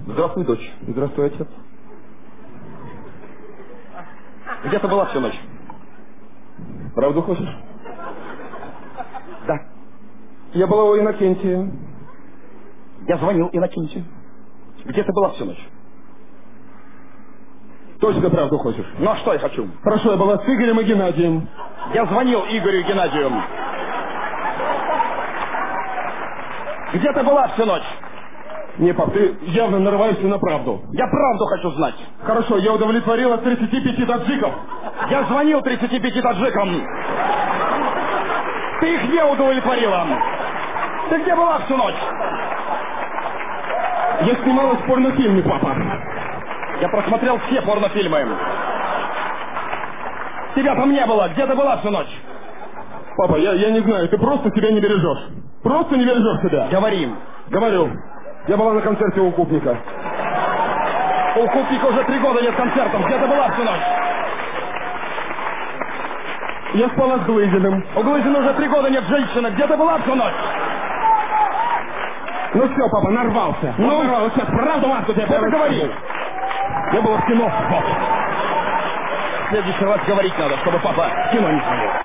Здравствуй, дочь. Здравствуй, отец. Где ты была всю ночь? Правду хочешь? Да. Я была у Иннокентия. Я звонил Иннокентию. Где ты была всю ночь? Точно правду хочешь? Ну а что я хочу? Хорошо, я была с Игорем и Геннадием. Я звонил Игорю и Геннадию. Где ты была всю ночь? Не, пап, ты явно нарываешься на правду. Я правду хочу знать. Хорошо, я удовлетворила 35 таджиков. Я звонил 35 таджикам. Ты их не удовлетворила. Ты где была всю ночь? Я снималась в порнофильме, папа. Я просмотрел все порнофильмы. Тебя там не было. Где ты была всю ночь? Папа, я не знаю, ты просто себя не бережешь. Просто не бережешь себя. Говори. Говорю. Я была на концерте у Купника. У Купника уже 3 года нет концертов. Где ты была всю ночь? Я спала с Глызиным. У Глызина уже 3 года нет женщины. Где ты была всю ночь? Ну все, папа, нарвался. Ну, нарвался. Сейчас правду матку тебе это говори. Я была в кино, папа. В следующий раз говорить надо, чтобы папа в кино не смотрел.